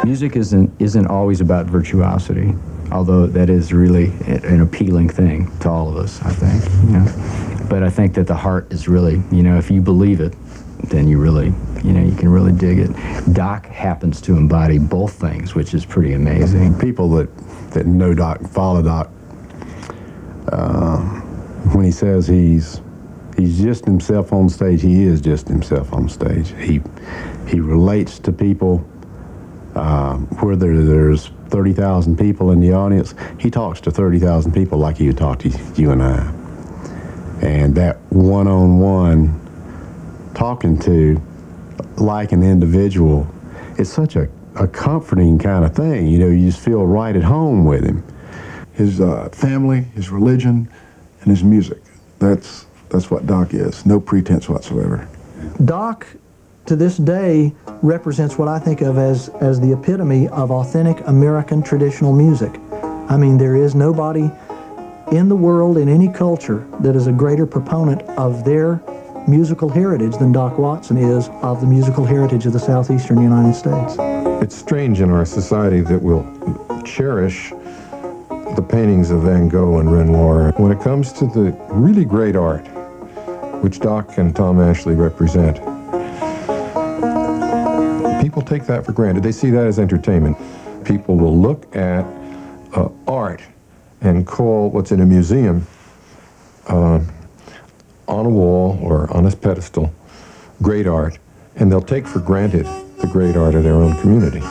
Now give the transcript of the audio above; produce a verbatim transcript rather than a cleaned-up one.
Music isn't isn't always about virtuosity, although that is really an appealing thing to all of us, I think. You know? But I think that the heart is really, you know, if you believe it, then you really, you know, you can really dig it. Doc happens to embody both things, which is pretty amazing. People that, that know Doc, follow Doc, uh, when he says he's he's just himself on stage, he is just himself on stage. He he relates to people. Uh, whether there's thirty thousand people in the audience, he talks to thirty thousand people like he would talk to you and I. And that one-on-one talking to, like an individual, it's such a, a comforting kind of thing. You know, you just feel right at home with him. His uh, family, his religion, and his music. That's, that's what Doc is. No pretense whatsoever. Doc, to this day, represents what I think of as, as the epitome of authentic American traditional music. I mean, there is nobody in the world, in any culture, that is a greater proponent of their musical heritage than Doc Watson is of the musical heritage of the southeastern United States. It's strange in our society that we'll cherish the paintings of Van Gogh and Renoir. When it comes to the really great art, which Doc and Tom Ashley represent, people take that for granted. They see that as entertainment. People will look at uh, art and call what's in a museum uh, on a wall or on a pedestal great art, and they'll take for granted the great art of their own community.